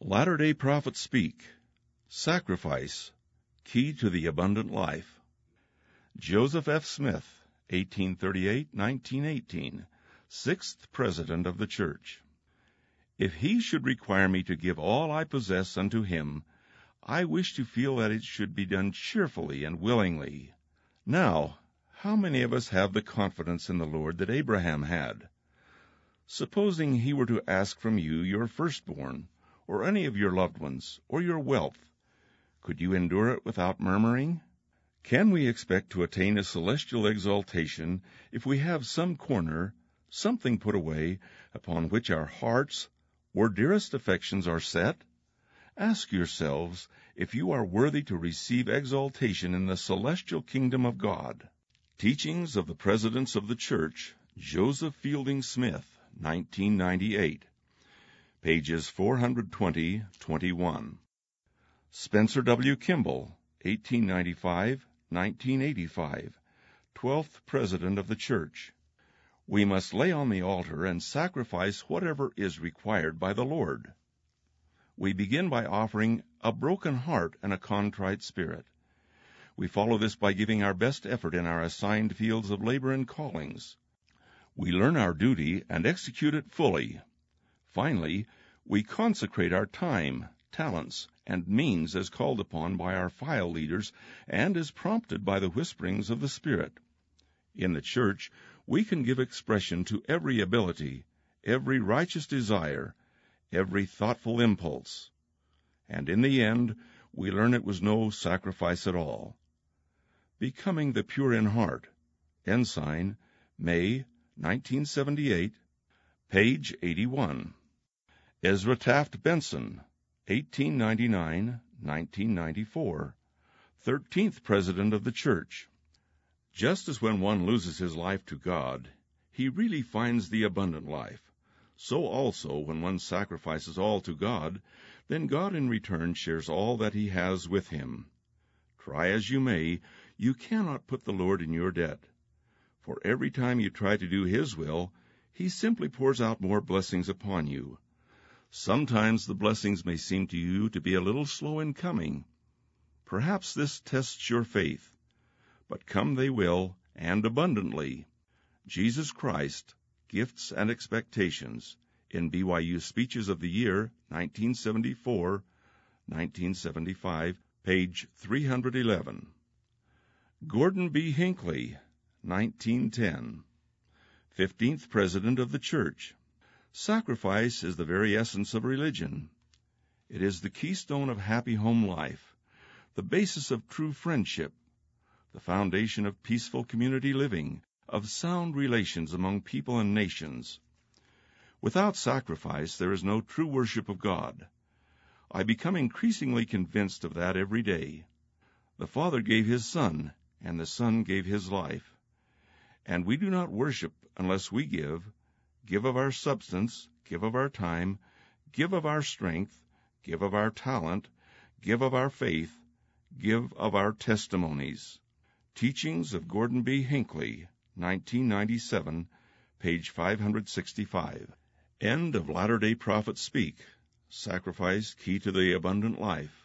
Latter-day Prophets Speak. Sacrifice, Key to the Abundant Life. Joseph F. Smith, 1838-1918, 6th President of the Church. If he should require me to give all I possess unto him, I wish to feel that it should be done cheerfully and willingly. Now, how many of us have the confidence in the Lord that Abraham had? Supposing he were to ask from you your firstborn, or any of your loved ones, or your wealth, could you endure it without murmuring? Can we expect to attain a celestial exaltation if we have some corner, something put away, upon which our hearts or dearest affections are set? Ask yourselves if you are worthy to receive exaltation in the celestial kingdom of God. Teachings of the Presidents of the Church, Joseph Fielding Smith, 1998. Pages 420-21. Spencer W. Kimball, 1895-1985, 12th President of the Church. We must lay on the altar and sacrifice whatever is required by the Lord. We begin by offering a broken heart and a contrite spirit. We follow this by giving our best effort in our assigned fields of labor and callings. We learn our duty and execute it fully. Finally, we consecrate our time, talents, and means as called upon by our file leaders and as prompted by the whisperings of the Spirit. In the church, we can give expression to every ability, every righteous desire, every thoughtful impulse. And in the end, we learn it was no sacrifice at all. Becoming the Pure in Heart, Ensign, May, 1978, page 81. Ezra Taft Benson, 1899-1994, 13th President of the Church. Just as when one loses his life to God, he really finds the abundant life, so also when one sacrifices all to God, then God in return shares all that he has with him. Try as you may, you cannot put the Lord in your debt. For every time you try to do his will, he simply pours out more blessings upon you. Sometimes the blessings may seem to you to be a little slow in coming. Perhaps this tests your faith, but come they will, and abundantly. Jesus Christ, Gifts and Expectations, in BYU Speeches of the Year, 1974-1975, page 311. Gordon B. Hinckley, 1910, 15th President of the Church. Sacrifice is the very essence of religion. It is the keystone of happy home life, the basis of true friendship, the foundation of peaceful community living, of sound relations among people and nations. Without sacrifice, there is no true worship of God. I become increasingly convinced of that every day. The Father gave his Son, and the Son gave his life. And we do not worship unless we give of our substance, give of our time, give of our strength, give of our talent, give of our faith, give of our testimonies. Teachings of Gordon B. Hinckley, 1997, page 565. End of Latter-day Prophets Speak. Sacrifice, Key to the Abundant Life.